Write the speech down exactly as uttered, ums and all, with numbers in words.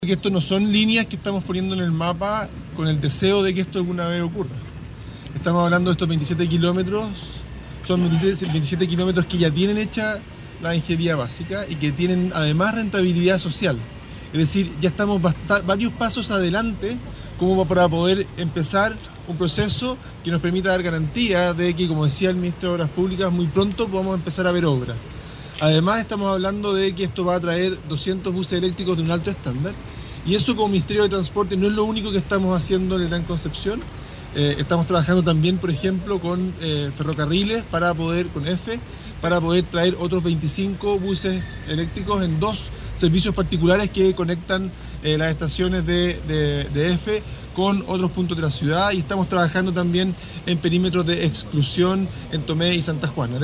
Que esto no son líneas que estamos poniendo en el mapa con el deseo de que esto alguna vez ocurra. Estamos hablando de estos veintisiete kilómetros, son veintisiete kilómetros que ya tienen hecha la ingeniería básica y que tienen además rentabilidad social. Es decir, ya estamos varios pasos adelante como para poder empezar un proceso que nos permita dar garantía de que, como decía el ministro de Obras Públicas, muy pronto podamos empezar a ver obras. Además estamos hablando de que esto va a traer doscientos buses eléctricos de un alto estándar y eso como Ministerio de Transporte no es lo único que estamos haciendo en Gran Concepción. Eh, estamos trabajando también, por ejemplo, con eh, ferrocarriles para poder, con F, para poder traer otros veinticinco buses eléctricos en dos servicios particulares que conectan eh, las estaciones de, de, de F con otros puntos de la ciudad, y estamos trabajando también en perímetros de exclusión en Tomé y Santa Juana.